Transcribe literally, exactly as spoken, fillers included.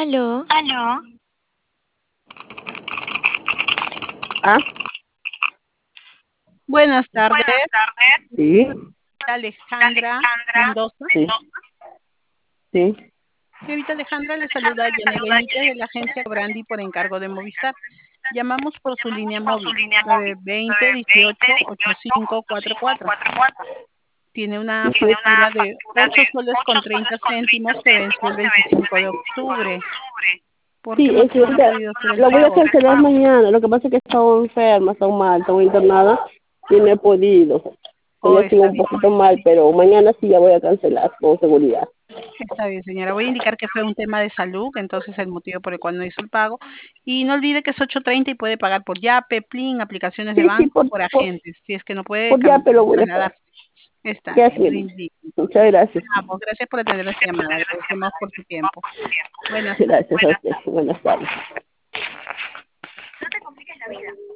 Aló. Aló. ¿Ah? Buenas tardes, Buenas tardes. Sí, Alejandra Alejandra. Mendoza. Sí. Sí. Señorita Alejandra, le saluda Jenny Benítez de la agencia Brandi por encargo de Movistar. Llamamos por su línea móvil, nueve veinte, dieciocho, ochenta y cinco cuarenta y cuatro. Tiene una Tiene una factura de factura ocho de soles con ocho treinta soles con treinta céntimos que venció el céntimos que vence veinticinco el de veinticinco de octubre. octubre. ¿Por Sí, qué es motivo no ha ahorita podido hacer el lo voy a pago? cancelar mañana. Lo que pasa es que he estado enferma, estado mal, estado internada y no he podido. Oh, Todavía sigo está un bien. poquito mal, pero mañana sí ya voy a cancelar con seguridad. Está bien, señora. Voy a indicar que fue un tema de salud, entonces el motivo por el cual no hizo el pago. Y no olvide que es ocho treinta y puede pagar por Yape, Plin, aplicaciones de Sí, sí, banco, por, por por, agentes. Si es que no puede por ya, cam- pero voy a estar. trasladarse. Está Ya, bien, le señorita. indico. Muchas gracias. Vamos, gracias por atender esta llamada. Agradecemos por su tiempo. Buenas tardes. Gracias a usted. Buenas tardes. No te compliques la vida.